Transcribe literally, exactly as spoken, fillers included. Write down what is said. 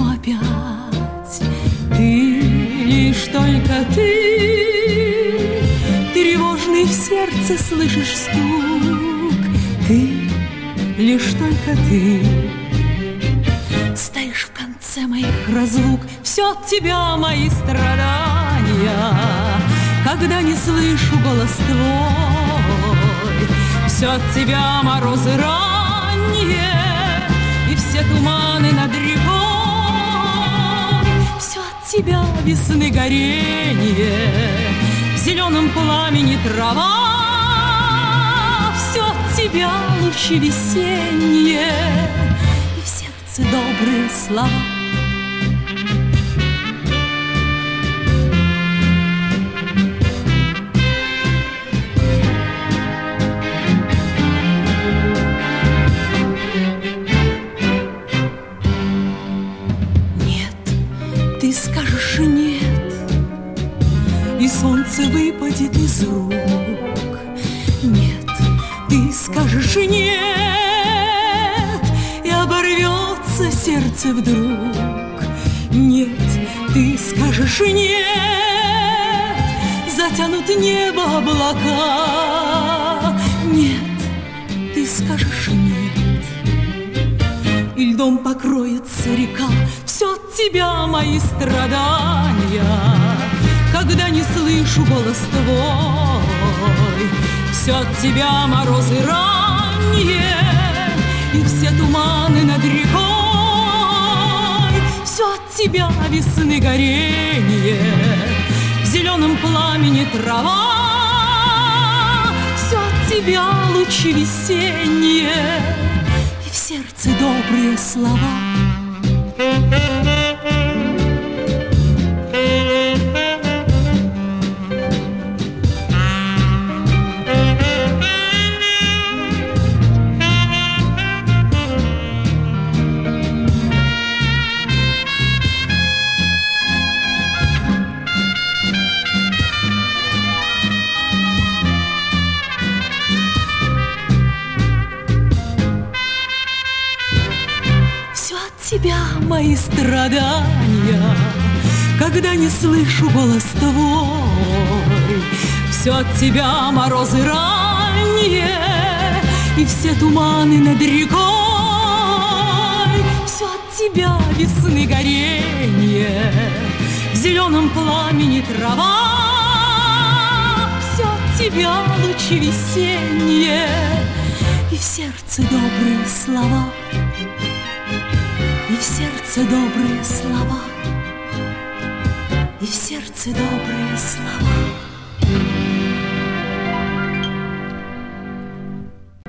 опять ты, лишь только ты. Тревожный в сердце слышишь стук, ты, лишь только ты. Стоишь в конце моих разлук, все от тебя мои страдания. Когда не слышу голос твой, все от тебя морозы ранние и все туманы над рекой. Все от тебя весны горение, в зеленом пламени трава. Все от тебя лучи весенние и в сердце добрые слова. Ты скажешь нет, и солнце выпадет из рук. Нет, ты скажешь нет, и оборвется сердце вдруг. Нет, ты скажешь нет, затянут небо облака. Нет, ты скажешь нет, и льдом покроется река. Все от тебя мои страдания, когда не слышу голос твой. Все от тебя морозы ранние и все туманы над рекой. Все от тебя весны горение, в зеленом пламени трава. Все от тебя лучи весенние и в сердце добрые слова. Тебя мои страдания, когда не слышу голос твой. Все от тебя морозы ранние и все туманы над рекой. Все от тебя весны горение, в зеленом пламени трава. Все от тебя лучи весенние и в сердце добрые слова. И в сердце добрые слова, и в сердце добрые слова.